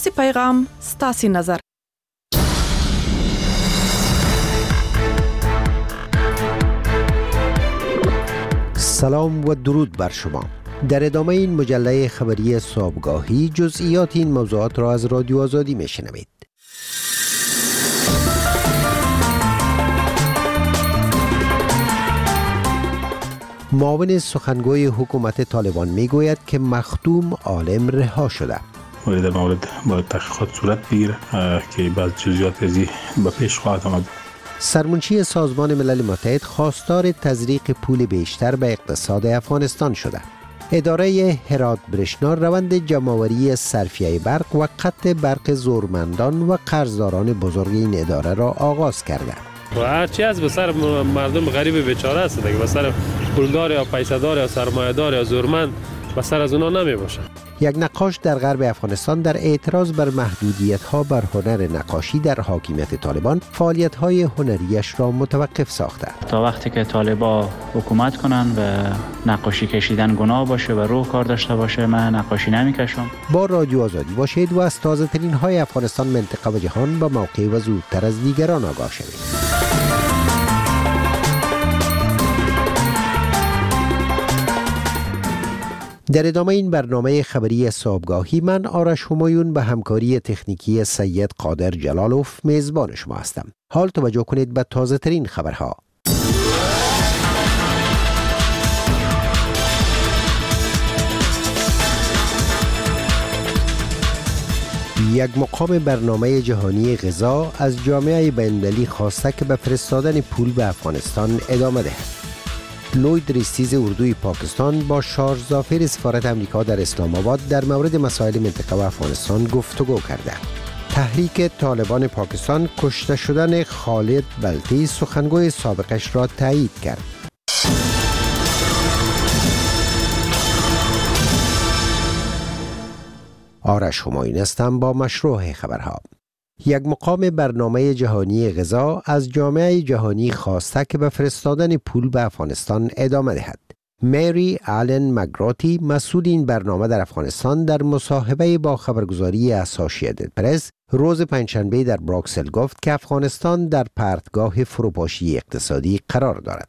سی پیغام ستاسی نظر. سلام و درود بر شما. در ادامه این مجله خبری صبحگاهی جزئیات این موضوعات را از رادیو آزادی میشنوید. معاون سخنگوی حکومت طالبان میگوید که مخدوم عالم رها شده. در مورد باید تحقیقات صورت بگیره که بعض جزئیات ازی به پیش خواهد آمد. سرمنشی سازمان ملل متحد خواستار تزریق پول بیشتر به اقتصاد افغانستان شده. اداره هرات برشنا روند جمع‌آوری صرفیه برق و قطع برق زورمندان و قرضداران بزرگ این اداره را آغاز کرده. و هرچی از به سر مردم غریب بیچاره است دیگه، به سر پولدار یا پیسه‌دار یا سرمایه‌دار یا زورمند به سر از اونا نمی باشه. یک نقاش در غرب افغانستان در اعتراض بر محدودیت‌ها بر هنر نقاشی در حاکمیت طالبان فعالیت‌های هنریش را متوقف ساخته. تا وقتی که طالبان حکومت کنن و نقاشی کشیدن گناه باشه و روح کار داشته باشه، من نقاشی نمی‌کشم. با رادیو آزادی باشید و از تازه‌ترین های افغانستان، منطقه و جهان با موقع و زودتر از دیگران آگاه شوید. در ادامه این برنامه خبری صبحگاهی من آرش همایون به همکاری تکنیکی سید قادر جلالوف میزبان شما هستم. حال توجه کنید به تازه ترین خبرها. یک مقام برنامه جهانی غذا از جامعه بین‌المللی خواسته که به فرستادن پول به افغانستان ادامه دهد. لوید ریستیز اردوی پاکستان با شارژ ظافر سفارت امریکا در اسلام آباد در مورد مسائل منطقه و افغانستان گفتگو کرده. تحریک طالبان پاکستان کشته شدن خالد بلتی سخنگوی سابقش را تایید کرد. آرش همایون هستم با مشروع خبرها. یک مقام برنامه جهانی غذا از جامعه جهانی خواسته که به فرستادن پول به افغانستان ادامه دهد. مری آلن مگراتی مسئول این برنامه در افغانستان در مصاحبه با خبرگزاری اسوسییتد پرس روز پنجشنبه در بروکسل گفت که افغانستان در پرتگاه فروپاشی اقتصادی قرار دارد.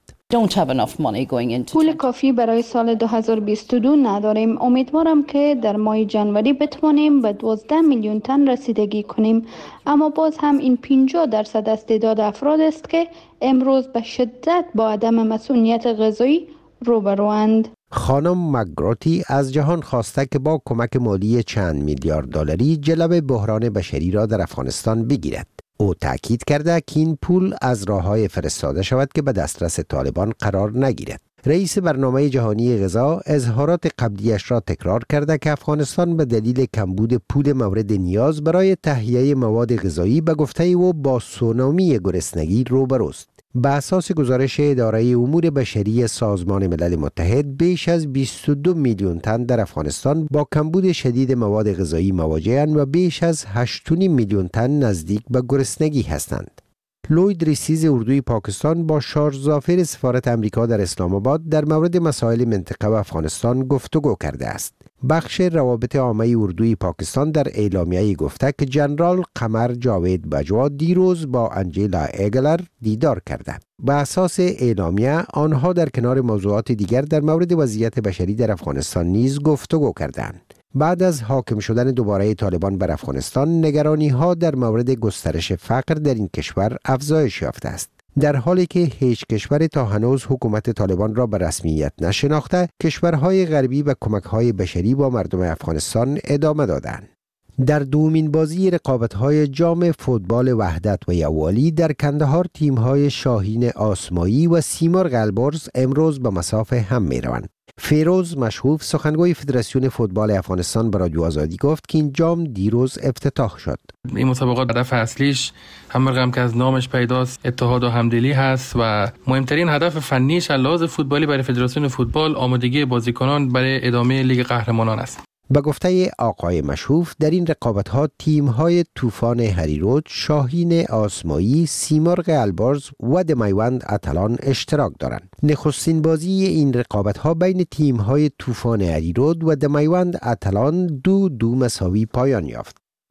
پول کافی برای سال 2022 نداریم. امیدوارم که در ماه جنوری بتوانیم به 12 میلیون تن رسیدگی کنیم، اما باز هم این 50% از تعداد افراد است که امروز به شدت با عدم مسئولیت غذایی روبروند. خانم مگراتی از جهان خواسته که با کمک مالی چند میلیارد دلاری جلوه بحران بشری را در افغانستان بگیرد. او تأکید کرده که این پول از راه‌های فرستاده شود که به دسترس طالبان قرار نگیرد. رئیس برنامه جهانی غذا اظهارات قبلیش را تکرار کرده که افغانستان به دلیل کمبود پول مورد نیاز برای تهیه مواد غذایی به گفته او با سونامی گرسنگی روبروست. به اساس گزارش اداره امور بشری سازمان ملل متحد بیش از 22 میلیون تن در افغانستان با کمبود شدید مواد غذایی مواجه‌اند و بیش از 8.5 میلیون تن نزدیک به گرسنگی هستند. لوید ریستیز اردوی پاکستان با شارژ ظافر سفارت امریکا در اسلام آباد در مورد مسائل منطقه و افغانستان گفتگو کرده است. بخش روابط عامه اردوی پاکستان در اعلامیه‌ای گفته که جنرال قمر جاوید بجوا دیروز با انجلا ایگلر دیدار کرده. به اساس اعلامیه آنها در کنار موضوعات دیگر در مورد وضعیت بشری در افغانستان نیز گفتگو کردند. بعد از حاکم شدن دوباره طالبان بر افغانستان، نگرانی‌ها در مورد گسترش فقر در این کشور افزایش یافته است. در حالی که هیچ کشور تا هنوز حکومت طالبان را به رسمیت نشناخته، کشورهای غربی و کمک‌های بشری با مردم افغانستان ادامه دادند. در دومین بازی رقابت‌های جام فوتبال وحدت و یووالی در کندهار تیم‌های شاهین آسمایی و سیمرغ البرز امروز به مساف هم می‌روند. فیروز مشهوف سخنگوی فدراسیون فوتبال افغانستان به رادیو آزادی گفت که این جام دیروز افتتاح شد. این مسابقات هدف اصلیش هم رقم که از نامش پیداست اتحاد و همدلی هست و مهمترین هدف فنیش از لحاظ فوتبالی برای فدراسیون فوتبال آمادگی بازیکنان برای ادامه لیگ قهرمانان است. به گفته آقای مشهوف در این رقابت‌ها تیم‌های طوفان هریرود، شاهین آسمایی، سیمرغ البرز و دمیوند اتلان اشتراک دارند. نخستین بازی این رقابت‌ها بین تیم‌های طوفان هریرود و دمیوند اتلان 2-2 مساوی پایان یافت.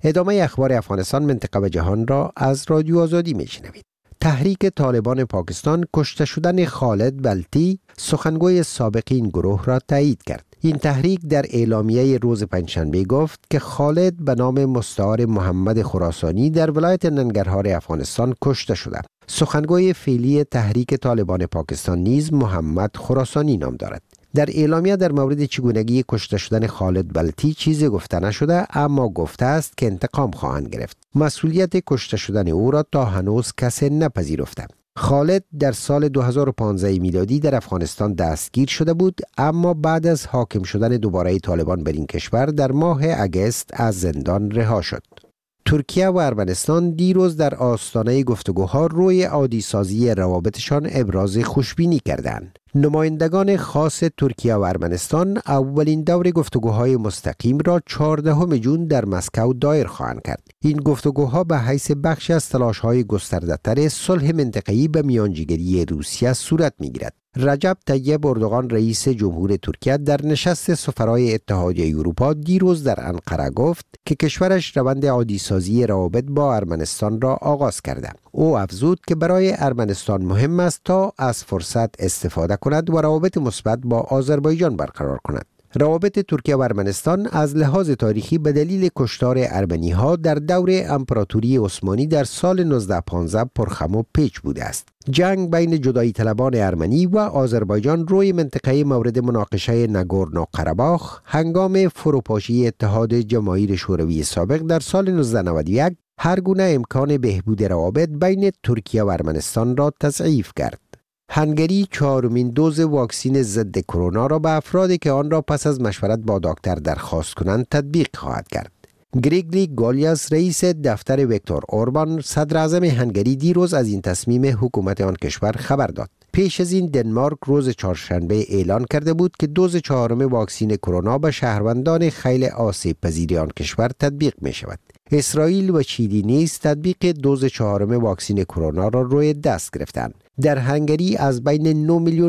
ادامه اخبار افغانستان، منطقه و جهان را از رادیو آزادی میشنوید. تحریک طالبان پاکستان کشته شدن خالد بلتی، سخنگوی سابق این گروه را تایید کرد. این تحریک در اعلامیه روز پنجشنبه گفت که خالد به نام مستعار محمد خراسانی در ولایت ننگرهار افغانستان کشته شده. سخنگوی فعلی تحریک طالبان پاکستان نیز محمد خراسانی نام دارد. در اعلامیه در مورد چگونگی کشته شدن خالد بلتی چیزی گفته نشده، اما گفته است که انتقام خواهند گرفت. مسئولیت کشته شدن او را تا هنوز کسی نپذیرفته. خالد در سال 2015 میلادی در افغانستان دستگیر شده بود، اما بعد از حاکم شدن دوباره طالبان بر این کشور در ماه اگست از زندان رها شد. ترکیه و ارمنستان دیروز در آستانه گفتگوها روی عادی سازی روابطشان ابراز خوشبینی کردند. نمایندگان خاص ترکیه و ارمنستان اولین دور گفتگوهای مستقیم را 14 جون در مسکو دایر خواهند کرد. این گفتگوها به حیث بخش از تلاش‌های گسترده‌تر صلح منطقه‌ای به میانجیگری روسیه صورت می‌گیرد. رجب طیب اردوغان رئیس جمهور ترکیه در نشست سفرای اتحادیه اروپا دیروز در انقره گفت که کشورش روند عادی سازی روابط با ارمنستان را آغاز کرده. او افزود که برای ارمنستان مهم است تا از فرصت استفاده کند و روابط مثبت با آذربایجان برقرار کند. روابط ترکیه و ارمنستان از لحاظ تاریخی به دلیل کشتار ارمنی‌ها در دور امپراتوری عثمانی در سال 1915 پرخم و پیچ بوده است. جنگ بین جدایی طلبان ارمنی و آذربایجان روی منطقه مورد مناقشه ناگورنو قره‌باخ هنگام فروپاشی اتحاد جماهیر شوروی سابق در سال 1991 هر گونه امکان بهبود روابط بین ترکیه و ارمنستان را تضعیف کرد. هنگری 4مین دوز واکسین ضد کرونا را به افرادی که آن را پس از مشورت با دکتر درخواست کنند تطبیق خواهد کرد. گریگلی گالیاس رئیس دفتر ویکتور اوربان صدر اعظم هنگری دیروز از این تصمیم حکومت آن کشور خبر داد. پیش از این دنمارک روز چهارشنبه اعلان کرده بود که دوز 4 واکسین کرونا به شهروندان خیلی آسیب پذیر آن کشور تطبیق می شود. اسرائیل و چیلی نیز تطبیق دوز 4 واکسین کرونا را روی دست گرفتند. در هنگری از بین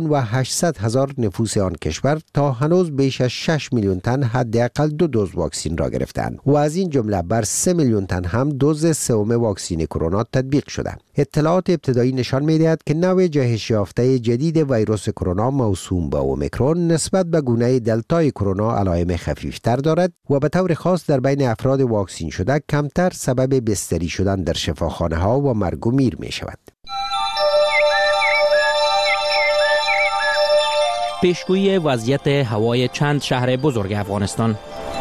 9,800,000 نفوس آن کشور تا هنوز بیش از 6 میلیون تن حداقل 2 دوز واکسین را گرفتند و از این جمله بر 3 میلیون تن هم دوز 3 واکسین کرونا تطبیق شده. اطلاعات ابتدایی نشان می‌دهد که نوع جهش یافته جدید ویروس کرونا موسوم به اومیکرون نسبت به گونه دلتای کرونا علائم خفیفتر دارد و به طور خاص در بین افراد واکسین شده کمتر سبب بستری شدن در شفاخانه‌ها و مرگ و میر می‌شود. پیشگویی وضعیت هوای چند شهر بزرگ افغانستان.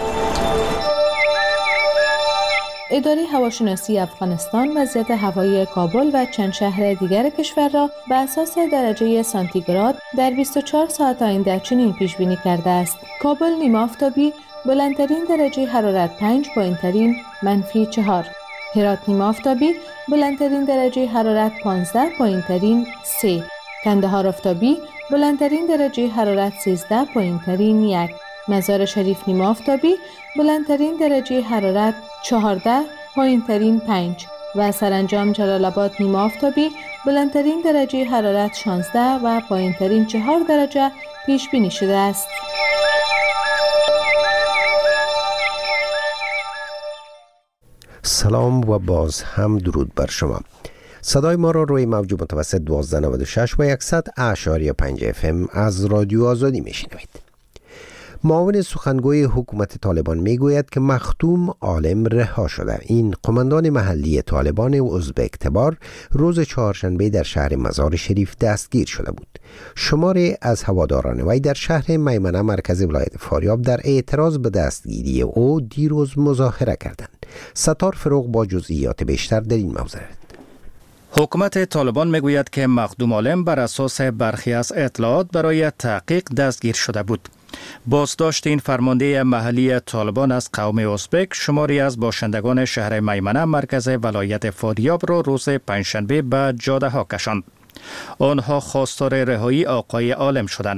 اداره هواشناسی افغانستان وضعیت هوایی کابل و چند شهر دیگر کشور را به اساس درجه سانتیگراد در 24 ساعت آینده چنین پیش بینی کرده است: کابل نیمه آفتابی، بلندترین درجه حرارت 5، پایینترین -4. هرات نیمه آفتابی، بلندترین درجه حرارت 15، پایینترین 3. کندهار آفتابی، بلندترین درجه حرارت 13، پایینترین 1. مزار شریف نیمه آفتابی، بلندترین درجه حرارت 14، پایینترین 5 و سرانجام جلال آباد نیمه آفتابی، بلندترین درجه حرارت 16 و پایینترین 4 درجه پیش بینی شده است. سلام و باز هم درود بر شما. صدای ما را روی موج متوسط 1296 و 100.5 FM از رادیو آزادی میشنوید. معاون سخنگوی حکومت طالبان میگوید که مختوم عالم رها شده. این قماندان محلی طالبان ازبک تبار روز چهارشنبه در شهر مزار شریف دستگیر شده بود. شماری از هواداران وی در شهر میمنه مرکز ولایت فاریاب در اعتراض به دستگیری او دیروز مظاهره کردند. ستار فروغ با جزئیات بیشتر در این موضوع. حکومت طالبان میگوید که مخدوم عالم بر اساس برخی از اطلاعات برای تحقیق دستگیر شده بود. بازداشت این فرمانده محلی طالبان از قوم ازبک شماری از باشندگان شهر میمنه مرکز ولایت فاریاب را روز پنجشنبه به جاده ها کشاند. آنها خواستار رهایی آقای عالم شدند.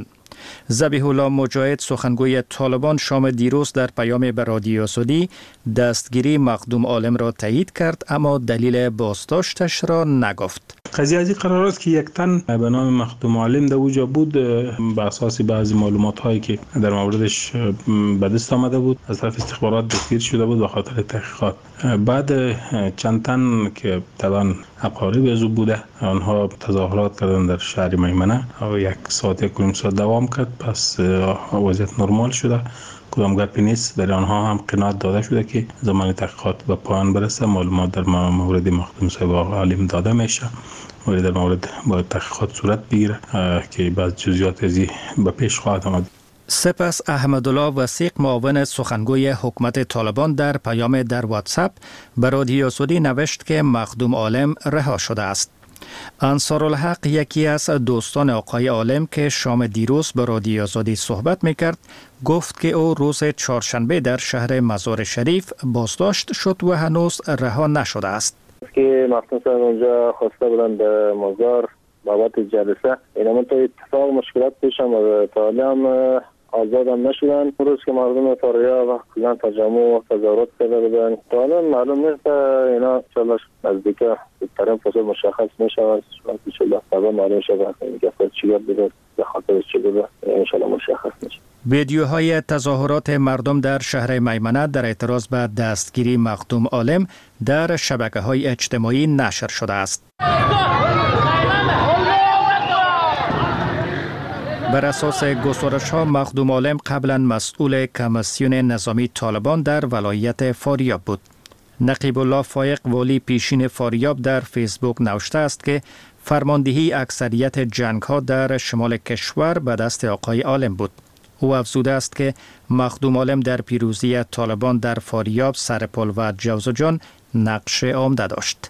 ذبیح الله مجاهد سخنگوی طالبان شام دیروز در پیام به رادیو سعودی دستگیری مخدوم عالم را تایید کرد اما دلیل بازداشتش را نگفت. قضیه از این قرار است که یک تن به نام مخدوم عالم در اوجا بود. به اساس بعضی معلومات هایی که در موردش به دست آمده بود از طرف استخبارات دستگیر شده بود به خاطر تحقیقات. بعد چند تن که طبعا اقارب از او بوده آنها تظاهرات کردن در شهر میمنه و یک ساعت دوام کرد. پس وضعیت نرمال شده، کدام گپی نیست. در آنها هم قناعت داده شده که زمان تحقیقات به پایان برسه. معلومات در مورد مخدوم صاحب عالم داده میشه و در مورد باید تحقیقات صورت بگیره که بعض جزئیات ازی به پیش خواهد آمد. سپس احمدالله وثیق معاون سخنگوی حکومت طالبان در پیام در واتساپ به رادیو سعودی نوشت که مخدوم عالم رها شده است. انصارالحق یکی از دوستان آقای عالم که شام دیروز به رادیو سعودی صحبت میکرد گفت که او روز چهارشنبه در شهر مزار شریف بازداشت شد و هنوز رها نشده است. که مخدوم صاحب اونجا خواسته بودن به مزار بابت جلسه، اینا من تا اتفاق مشکلات پیشم و تا حالی هم آزاد هم نشدن. روز که مردم فاریا و کلان تجمع و تظاهرات کرده بودن تا حالا معلوم نیست اینا انشاءالله نزدیک ترین فصل مشخص میشود. انشاءالله طبعا معلوم شود که چی بوده به خاطر چی بوده انشاءالله مشخص میشه. ویدیوهای تظاهرات مردم در شهر میمنه در اعتراض به دستگیری مخدوم عالم در شبکه‌های اجتماعی نشر شده است. بر اساس گزارش‌ها مخدوم عالم قبلا مسئول کمیسیون نظامی طالبان در ولایت فاریاب بود. نقیب الله فایق والی پیشین فاریاب در فیسبوک نوشته است که فرماندهی اکثریت جنگ‌ها در شمال کشور به دست آقای عالم بود. او افزوده است که مخدوم عالم در پیروزی طالبان در فاریاب، سرپل و جوزجان نقش عمده داشت.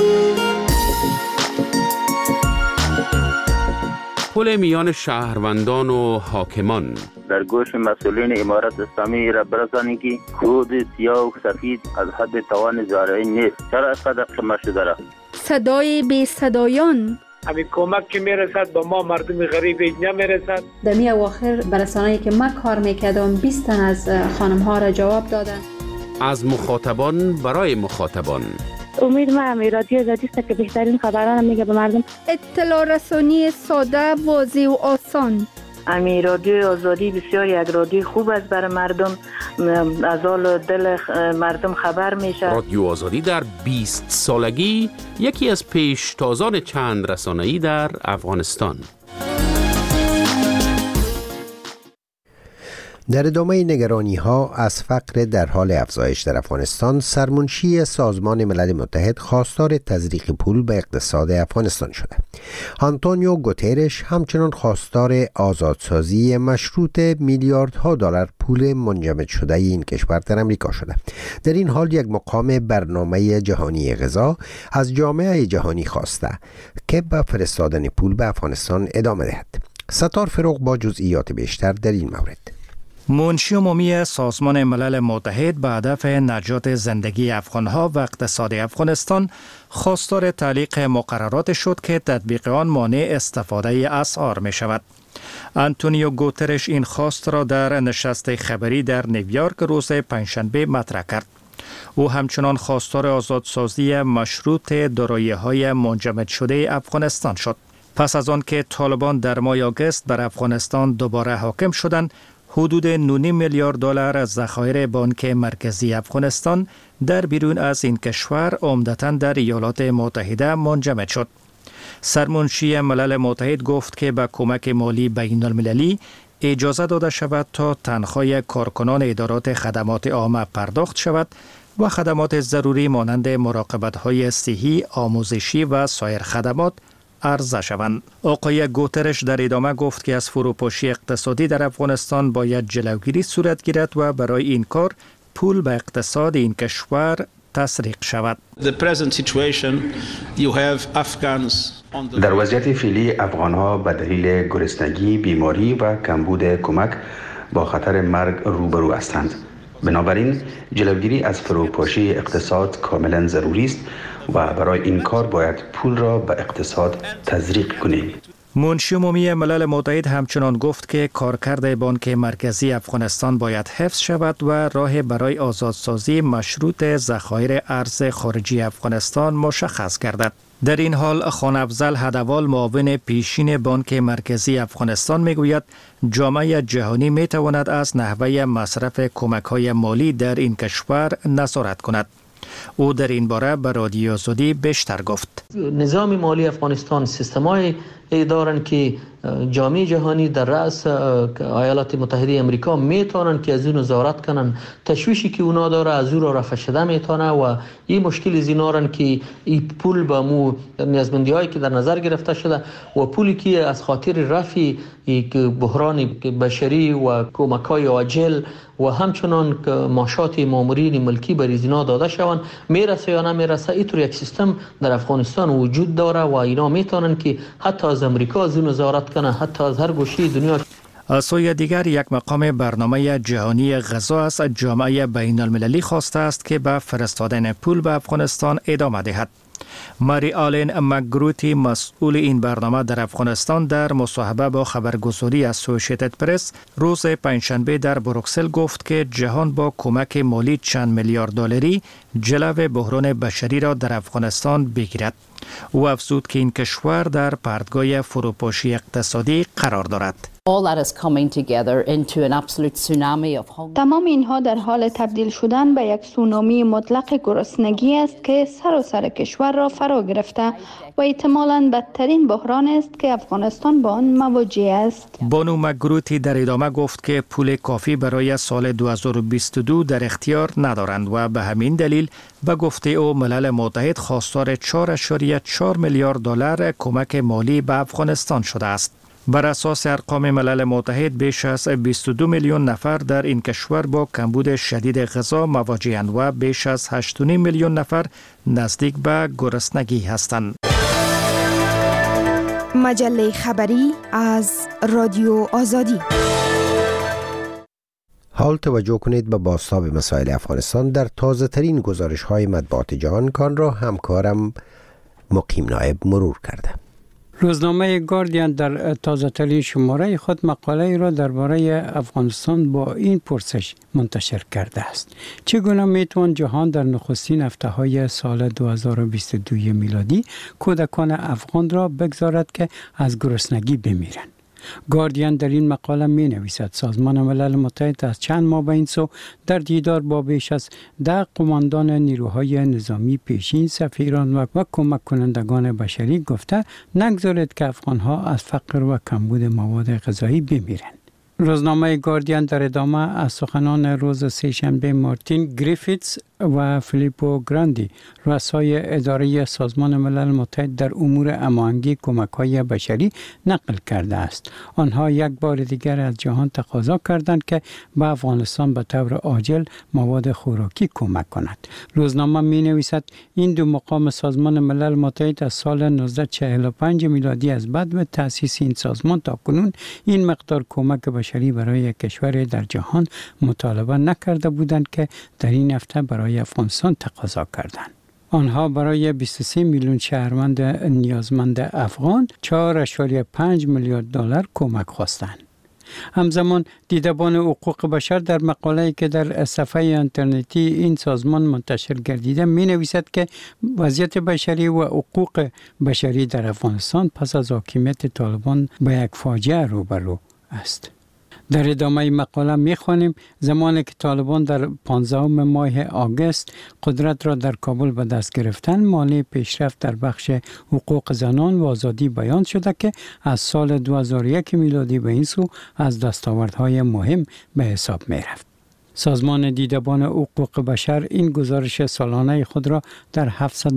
پل میان شهروندان و حاکمان در گوش مسئولین امارت اسلامی را برسانید که کود سیاه و سفید از حد توان زارعی نیست. چرا اینقدر قمه شده را؟ صدای بی صدایان همین کمک که میرسد به ما مردم غریب نمیرسد. در می اواخر برسانه‌ای که من کار میکردم 20 تن از خانم ها را جواب دادن. از مخاطبان برای مخاطبان. امید ما رادیو آزادی است که بهترین خبران میگه به مردم. اطلاع رسانی ساده، واضح و آسان. رادیو آزادی بسیار یک رادیو خوب است برای مردم، از حال دل مردم خبر میشه. رادیو آزادی در 20 سالگی یکی از پیشتازان چند رسانه‌ای در افغانستان. در ادامه نگرانی‌ها از فقر در حال افزایش در افغانستان، سرمنشی سازمان ملل متحد خواستار تزریق پول به اقتصاد افغانستان شده. آنتونیو گوترش همچنان خواستار آزادسازی مشروط میلیاردها دلار پول منجمد شده این کشور در امریکا شده. در این حال یک مقام برنامه جهانی غذا از جامعه جهانی خواسته که به فرستادن پول به افغانستان ادامه دهد. ستار فروغ با جزئیات بیشتر در این مورد. منشی عمومی سازمان ملل متحد به هدف نجات زندگی افغانها و اقتصاد افغانستان خواستار تعلیق مقررات شد که تطبیق آن مانع استفاده اسعار می شود. آنتونیو گوترش این خواست را در نشست خبری در نیویورک روز پنجشنبه مطرح کرد. او همچنان خواستار آزادسازی مشروط دارایی‌های منجمد شده افغانستان شد. پس از آن که طالبان در ماه آگوست بر افغانستان دوباره حاکم شدند، حدود 9.5 میلیارد دلار از ذخایر بانک مرکزی افغانستان در بیرون از این کشور عمدتاً در ایالات متحده منجمد شد. سرمنشی ملل متحد گفت که به کمک مالی بین المللی اجازه داده شود تا تنخواه کارکنان ادارات خدمات عامه پرداخت شود و خدمات ضروری مانند مراقبت‌های صحی، آموزشی و سایر خدمات عرضه شوند. آقای گوترش در ادامه گفت که از فروپاشی اقتصادی در افغانستان باید جلوگیری صورت گیرد و برای این کار پول به اقتصاد این کشور تسریق شود. در وضعیت فعلی افغانها به دلیل گرسنگی، بیماری و کمبود کمک با خطر مرگ روبرو هستند. بنابراین جلوگیری از فروپاشی اقتصاد کاملا ضروری است و برای این کار باید پول را به اقتصاد تزریق کنیم. منشی عمومی ملل متحد همچنان گفت که کارکرد بانک مرکزی افغانستان باید حفظ شود و راه برای آزادسازی مشروط ذخایر ارز خارجی افغانستان مشخص گردد. در این حال خان افضل هدوال معاون پیشین بانک مرکزی افغانستان میگوید جامعه جهانی میتواند از نحوه مصرف کمک‌های مالی در این کشور نظارت کند. او در این باره به رادیو آزادی بیشتر گفت. نظام مالی افغانستان سیستم‌های دارند که جامعه جهانی در رأس ایالات متحده امریکا میتونن که از اون نظارت کنن. تشویشی که اونا داره از او را رفع شده میتونه و این مشکل از اینارن که این پول به مو نیازمندی هایی که در نظر گرفته شده و پولی که از خاطر رفع بحران بشری و کمک های عاجل و همچنان معاشات مامورین ملکی بر اینا داده شوند میرسه یا نمیرسه. اینطور یک سیستم در افغانستان وجود داره و اینا میتونن که حتی از امریکا از اون نظارت کنه، حتی از هر گوشه دنیا. از سوی دیگر یک مقام برنامه جهانی غذا از جامعه بین المللی خواسته است که به فرستادن پول به افغانستان ادامه دهد. ماری آلن مکگروتی مسئول این برنامه در افغانستان در مصاحبه با خبرگزاری اسوسییتد پرس روز پنجشنبه در بروکسل گفت که جهان با کمک مالی چند میلیارد دلاری جلو بحران بشری را در افغانستان بگیرد. او افزود که این کشور در پرتگاه فروپاشی اقتصادی قرار دارد. تمام اینها در حال تبدیل شدن به یک سونامی مطلق گرسنگی است که سراسر کشور را فرا گرفته و احتمالاً بدترین بحران است که افغانستان با آن مواجه است. بانو مکگروتی در ادامه گفت که پول کافی برای سال 2022 در اختیار ندارند و به همین دلیل به گفته او ملل متحد خواستار 4.4 میلیارد دلار کمک مالی به افغانستان شده است. بر اساس ارقام ملل متحد بیش از 22 میلیون نفر در این کشور با کمبود شدید غذا مواجه‌اند و بیش از 8.5 میلیون نفر نزدیک به گرسنگی هستند. مجله خبری از رادیو آزادی. حال توجه کنید به بازتاب مسائل افغانستان در تازه ترین گزارش های مطبوعات جهان کان را همکارم مقیم نایب مرور کرده. روزنامه گاردین در تازه ترین شماره خود مقاله را درباره افغانستان با این پرسش منتشر کرده است: چگونه میتوان جهان در نخستین هفته‌های سال 2022 میلادی کودکان افغان را بگذارد که از گرسنگی بمیرند؟ گاردین در این مقاله می نویسد سازمان ملل متحد از چند ماه به این سو در دیدار با بیش از 10 قماندان نیروهای نظامی پیشین، سفیران و کمک کنندگان بشری گفته نگذارید که افغانها از فقر و کمبود مواد غذایی بمیرند. روزنامه گاردین در ادامه از سخنان روز سه‌شنبه مارتین گریفیتس و فیلیپو گراندی، رؤسای اداره سازمان ملل متحد در امور هماهنگی کمک‌های بشری، نقل کرده است. آنها یک بار دیگر از جهان تقاضا کردند که به افغانستان به طور عاجل مواد خوراکی کمک کند. روزنامه می‌نویسد این دو مقام سازمان ملل متحد از سال 1945 میلادی از بعد به تأسیس این سازمان تا کنون این مقدار کمک بشری برای کشور در جهان مطالبه نکرده بودند که در این هفته برای افغانستان تقاضا کردند. آنها برای 23 میلیون شهروند نیازمند افغان 4.5 میلیارد دلار کمک خواستند. همزمان دیدبان حقوق بشر در مقاله‌ای که در صفحه اینترنتی این سازمان منتشر گردیده می نویسد که وضعیت بشری و حقوق بشری در افغانستان پس از حاکمیت طالبان به یک فاجعه روبرو است. در ادامه مقاله می‌خوانیم زمانی که طالبان در 15 ماه آگوست قدرت را در کابل به دست گرفتن، مانع پیشرفت در بخش حقوق زنان و آزادی بیان شده که از سال 2001 میلادی به این سو از دستاوردهای مهم به حساب می‌رفت. سازمان دیدبان حقوق بشر این گزارش سالانه خود را در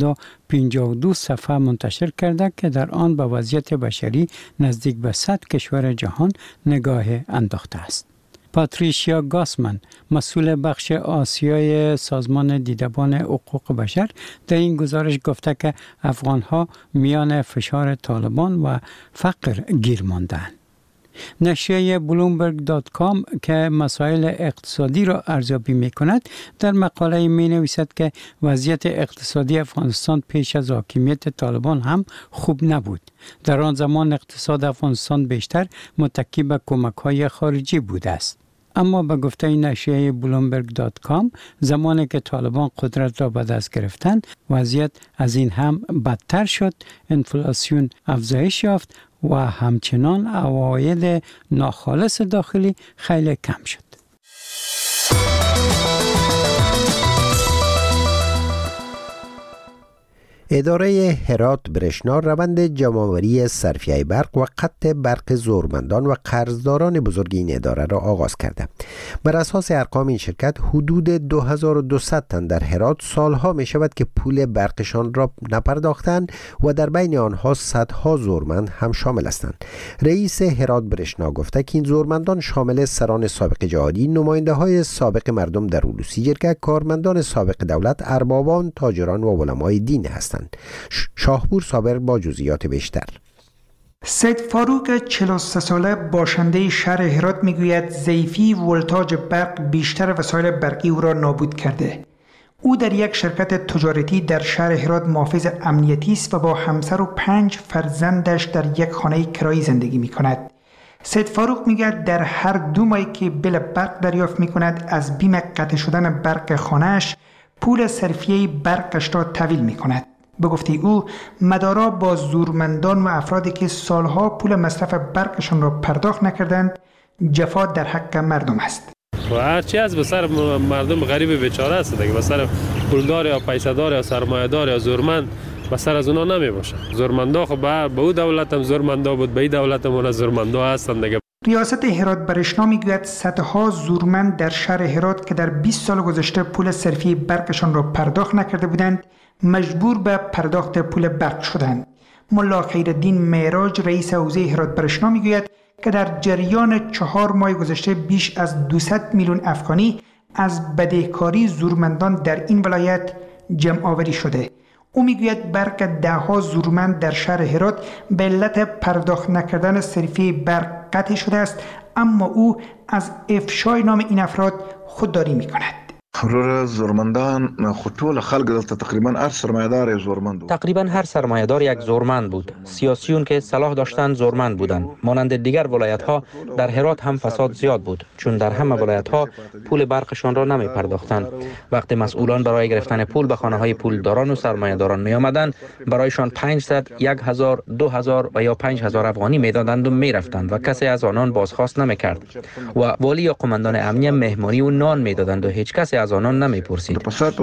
752 صفحه منتشر کرده که در آن به وضعیت بشری نزدیک به 100 کشور جهان نگاه انداخته است. پاتریشیا گاسمن، مسئول بخش آسیای سازمان دیدبان حقوق بشر، در این گزارش گفته که افغانها میان فشار طالبان و فقر گیر ماندند. نشریه bloomberg.com که مسائل اقتصادی را ارزیابی می کند در مقاله می نویسد که وضعیت اقتصادی افغانستان پیش از حاکمیت طالبان هم خوب نبود. در آن زمان اقتصاد افغانستان بیشتر متکی به کمک‌های خارجی بوده است. اما به گفته نشریه bloomberg.com زمانی که طالبان قدرت را به دست گرفتند وضعیت از این هم بدتر شد، انفلاسیون افزایش یافت و همچنان عواید ناخالص داخلی خیلی کم شد. اداره هرات برشنا روند جمع‌آوری صرفیه برق و قطع برق زورمندان و قرضداران بزرگ این اداره را آغاز کرده. بر اساس ارقام این شرکت حدود 2200 تن در هرات سالها می شود که پول برقشان را نپرداختند و در بین آنها صدها زورمند هم شامل هستند. رئیس هرات برشنا گفته که این زورمندان شامل سران سابق جهادی، نماینده های سابق مردم در اولوسی جرگه، کارمندان سابق دولت، اربابان، تاجران و علمای دین هستند. شاهپور صابر با جزئیات بیشتر. سید فاروق 43 ساله باشنده شهر هرات میگوید ضعیفی ولتاژ برق بیشتر وسایل برقی او را نابود کرده. او در یک شرکت تجارتی در شهر هرات محافظ امنیتی است و با همسر و 5 فرزندش در یک خانه کرایی زندگی می کند. سید فاروق میگه در هر 2 ماهی که بل برق دریافت می کند از بیم قطع شدن برق خانهش پول صرفیه برقش را تحویل می کند. به گفته او مدارا با زورمندان و افرادی که سالها پول مصرف برقشان را پرداخت نکردند جفا در حق مردم است. و هرچی از به سر مردم غریب بیچاره است دیگه، به سر پولدار یا پیسه‌دار یا سرمایه‌دار یا زورمند به سر از اونا نمی باشه. زورمندا خب به او دولت هم زورمندا بود، به این دولت هم اونا زورمندا هستند دیگه. ریاست هرات برشنا میگوید صدها زورمند در شهر هرات که در 20 سال گذشته پول صرفی برقشان را پرداخت نکرده بودند مجبور به پرداخت پول برق شدند. ملا خیرالدین معراج رئیس حوزه هرات برشنا میگوید که در جریان 4 ماه گذشته بیش از 200 میلیون افغانی از بدهکاری زورمندان در این ولایت جمع آوری شده. او میگوید برق 10 زورمند در شهر هرات به علت پرداخت نکردن صرفی برق قطع شده است، اما او از افشای نام این افراد خودداری میکند. زورمندان خطول خلق دلتا تقریبا هر سرمایه‌دار زورمند بود. تقریبا هر سرمایه‌دار یک زورمند بود. سیاسیون که صلاح داشتند زورمند بودند. مانند دیگر ولایت‌ها در هرات هم فساد زیاد بود، چون در همه ولایت‌ها پول برقشان را نمی پرداختند. وقتی مسئولان برای گرفتن پول به خانه‌های پولداران و سرمایه‌داران می آمدند، برایشان 500، 1000، 2000 و یا 5000 افغانی میدادند و میرفتند و کسی از آنان بازخواست نمی‌کرد. و والی یا قماندان امنیه مهمانی و نان میدادند و هیچ کسی از آنان نمی‌پرسید.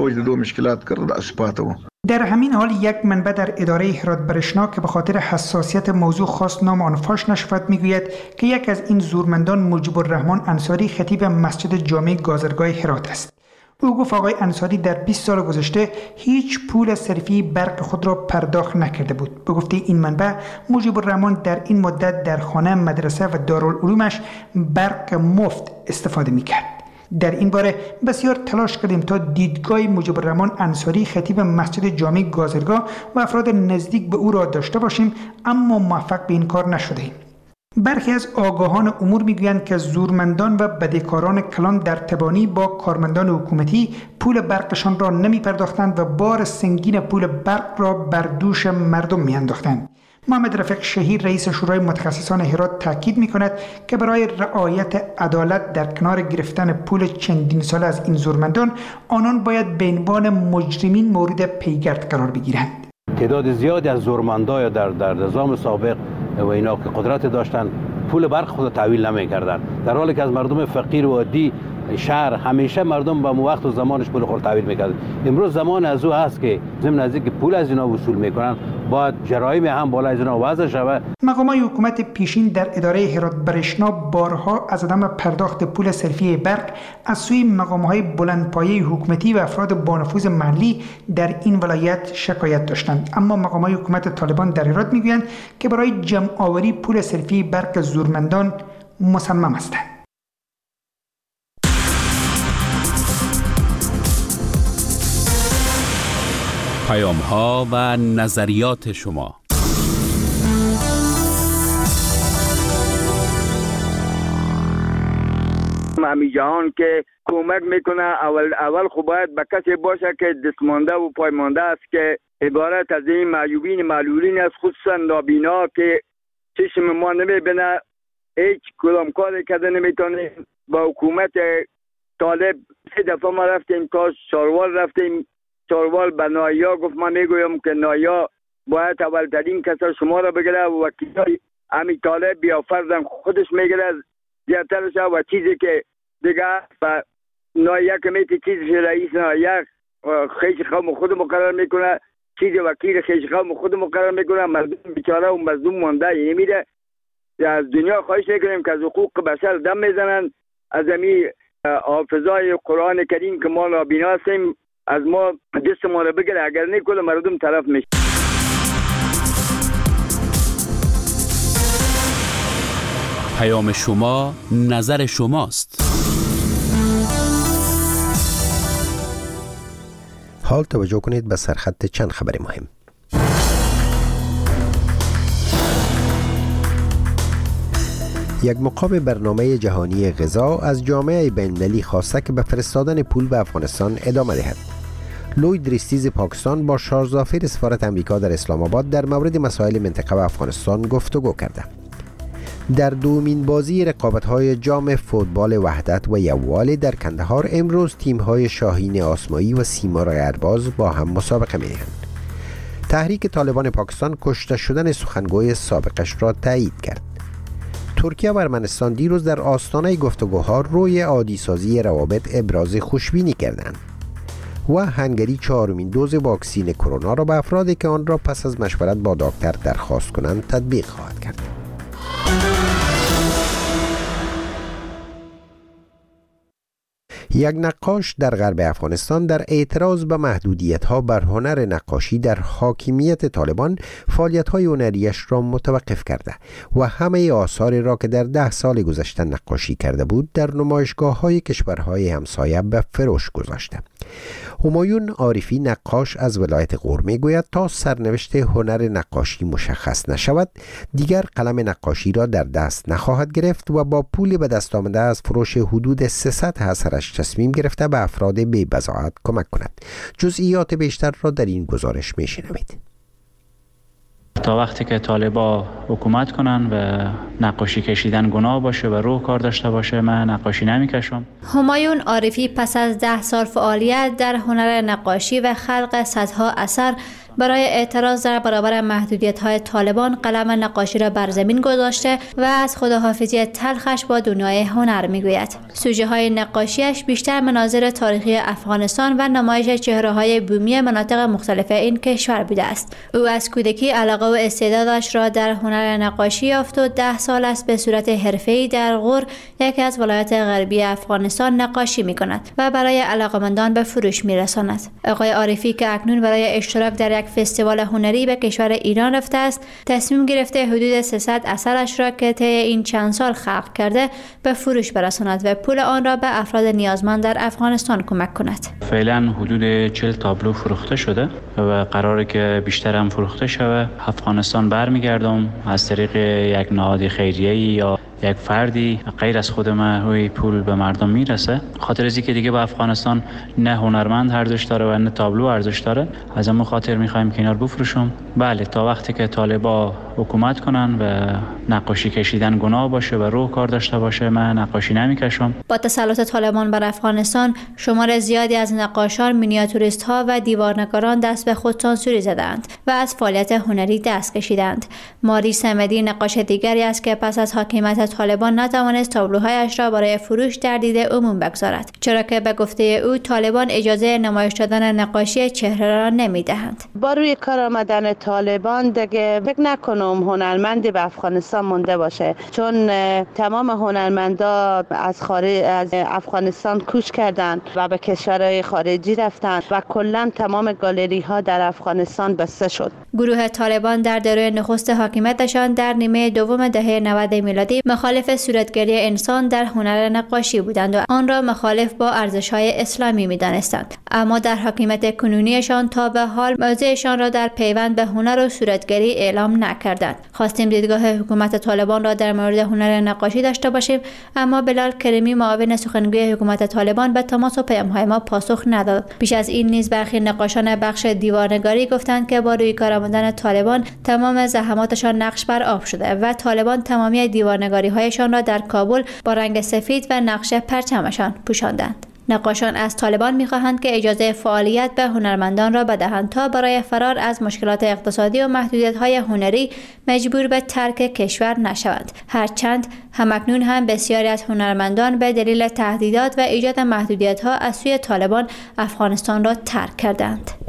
در همین حال یک منبع در اداره هرات برشنا که به خاطر حساسیت موضوع خاص نام آن فاش نشود میگوید که یک از این زورمندان مجیب الرحمن انصاری خطیب مسجد جامع گازرگاه هرات است. او گفت آقای انصاری در 20 سال گذشته هیچ پول صرفی برق خود را پرداخت نکرده بود. به گفته این منبع مجیب الرحمن در این مدت در خانه، مدرسه و دارالعلومش برق مفت استفاده میکرد. در این باره بسیار تلاش کردیم تا دیدگاه مجیب الرحمن انصاری خطیب مسجد جامع گازرگاه و افراد نزدیک به او را داشته باشیم، اما موفق به این کار نشدیم. برخی از آگاهان امور میگویند که زورمندان و بدهکاران کلان در تبانی با کارمندان حکومتی پول برقشان را نمی پرداختند و بار سنگین پول برق را بر دوش مردم می انداختند. محمد رفیق شهیر رئیس شورای متخصصان هرات تاکید می‌کند که برای رعایت عدالت در کنار گرفتن پول چندین سال از این زورمندان، آنان باید به عنوان مجرمین مورد پیگرد قرار بگیرند. تعداد زیادی از زورمندان در نظام سابق و اینا که قدرت داشتن پول برق خود تحویل نمی‌کردند، در حالی که از مردم فقیر و عادی شهر همیشه مردم با وقت و زمانش پول خود تحویل می‌کرد. امروز زمان از او هست که ضمن از اینکه پول از اینا وصول می‌کنن باید جرایم هم بالا از اینا وضع شود. مقامات حکومت پیشین در اداره هرات برشنا بارها از عدم پرداخت پول صرفی برق از سوی مقام‌های بلندپایه حکومتی و افراد با نفوذ محلی در این ولایت شکایت داشتند، اما مقامات حکومت طالبان در هرات میگویند که برای جمع آوری پول صرفی برق زورمندان مصمم هستند. پیام‌ها و نظریات شما. همین جهان که کمک میکنه. اول خب باید به کسی باشه که دستمانده و پایمانده است که عبارت از این معیوبین معلولین است، خصوصا نابینا که چشم ما نمیبینه، هیچ کدام کاری کرده نمیتونه. با حکومت طالب 3 دفعه ما رفتیم تا چاروال رفتیم. چاروال به نایا گفت من میگویم که نایا باید اولترین کسا شما را بگیره و وکیلای همین طالب یا فرزن خودش میگیره زیادترش و چیزی که دیگه نایا که میتی چیزی رئیس نایا خیش قوم خود مقرر میکنه، چیزی وکیل خیش قوم خود مقرر میکنه. مردم بیچاره و مظلوم مانده نمیده. از دنیا خواهش میکنیم که از حقوق بشر دم میزنن، از همین حافظای قرآن کریم که ما نابینا هستیم از ما دست ما رو بگیره، اگر نه کل مردم طرف میشه. پیام شما، نظر شماست. حال توجه کنید به سرخط چند خبر مهم. یک مقام برنامه جهانی غذا از جامعه بین‌المللی خواسته که به فرستادن پول به افغانستان ادامه دهد. لوید ریستیز پاکستان با شارژافیر سفارت امریکا در اسلام آباد در مورد مسائل منطقه و افغانستان گفتگو کرده. در دومین بازی رقابت‌های جام فوتبال وحدت و یووالي در کندهار امروز تیم‌های شاهین آسمایی و سیما ایرباز با هم مسابقه می‌دهند. تحریک طالبان پاکستان کشته شدن سخنگوی سابقش را تایید کرد. ترکیه و ارمنستان دیروز در آستانه گفتگوها روی عادی سازی روابط ابراز خوشبینی کردند. و هنگری 4مین دوز واکسین کرونا را به افرادی که آن را پس از مشورت با دکتر درخواست کنند تطبیق خواهد کرد. یک نقاش در غرب افغانستان در اعتراض به محدودیت‌ها بر هنر نقاشی در حاکمیت طالبان فعالیت‌های هنریش را متوقف کرده و همه آثاری را که در 10 سال گذشته نقاشی کرده بود در نمایشگاه‌های کشورهای همسایه به فروش گذاشته. همایون عارفی نقاش از ولایت غور میگوید تا سرنوشت هنر نقاشی مشخص نشود دیگر قلم نقاشی را در دست نخواهد گرفت و با پول به دست آمده از فروش حدود 300 اثرش تصمیم گرفته به افراد بی بضاعت کمک کند. جزئیات بیشتر را در این گزارش میشنوید. تا وقتی که طالبا حکومت کنن و نقاشی کشیدن گناه باشه و روح کار داشته باشه من نقاشی نمیکشم. همایون عارفی پس از 10 سال فعالیت در هنر نقاشی و خلق صدها اثر برای اعتراض در برابر محدودیت‌های طالبان قلم نقاشی را بر زمین گذاشته و از خداحافظی تلخش با دنیای هنر میگوید. سوژه‌های نقاشیش بیشتر مناظر تاریخی افغانستان و نمایش چهره‌های بومی مناطق مختلف این کشور بوده است. او از کودکی علاقه و استعدادش را در هنر نقاشی یافت و 10 سال است به صورت حرفه‌ای در غور یکی از ولایات غربی افغانستان نقاشی می‌کند و برای علاقه‌مندان به فروش می‌رساند. آقای عارفی که اکنون برای اشتراک در یک فستیوال هنری به کشور ایران رفته است، تصمیم گرفته حدود 300 اثرش را که طی این چند سال خلق کرده به فروش برساند و پول آن را به افراد نیازمند در افغانستان کمک کند. فعلا حدود 40 تابلو فروخته شده و قراره که بیشتر هم فروخته شود. افغانستان برمیگردم از طریق یک نهاد خیریه‌ای یا یک فردی غیر از خود من روی پول به مردم میرسه. خاطر از اینکه دیگه با افغانستان نه هنرمند ارزش داره و نه تابلو ارزش داره، از همون خاطر میخوایم که اینا رو بفروشم. بله تا وقتی که طالبا حکومت کنن و نقاشی کشیدن گناه باشه و روح کار داشته باشه من نقاشی نمیکشم. با تسلط طالبان بر افغانستان شمار زیادی از نقاشان، مینیاتوریست ها و دیوارنگاران دست به خود سانسوری زدند و از فعالیت هنری دست کشیدند. ماری صمدی نقاش دیگری است که پس از حاکمیت طالبان نتوانست تابلوهایش را برای فروش در دید عموم بگذارد، چرا که به گفته او طالبان اجازه نمایش دادن نقاشی چهره را نمیدهند. با روی کار آمدن طالبان دیگه فکر نکنم هنرمندی به افغانستان مونده باشه، چون تمام هنرمندا از افغانستان کوچ کردند و به کشورهای خارجی رفتند و کلا تمام گالری ها در افغانستان بسته شد. گروه طالبان در دوره نخست حاکمیتشان در نیمه دوم دهه 90 میلادی مخالف صورتگری انسان در هنر نقاشی بودند و آن را مخالف با ارزش‌های اسلامی می‌دانستند، اما در حاکمیت کنونیشان تا به حال موضعشان را در پیوند به هنر و صورتگری اعلام نکردند. کردند. خواستیم دیدگاه حکومت طالبان را در مورد هنر نقاشی داشته باشیم، اما بلال کریمی معاون سخنگوی حکومت طالبان به تماس و پیام‌های ما پاسخ نداد. بیش از این نیز برخی نقاشان بخش دیوارنگاری گفتند که با روی کار آمدن طالبان تمام زحماتشان نقش بر آب شده و طالبان تمامی دیوارنگاری‌هایشان را در کابل با رنگ سفید و نقش پرچمشان پوشاندند. نقاشان از طالبان می‌خواهند که اجازه فعالیت به هنرمندان را بدهند تا برای فرار از مشکلات اقتصادی و محدودیت‌های هنری مجبور به ترک کشور نشوند. هرچند همکنون هم بسیاری از هنرمندان به دلیل تهدیدات و ایجاد محدودیت‌ها از سوی طالبان افغانستان را ترک کردند.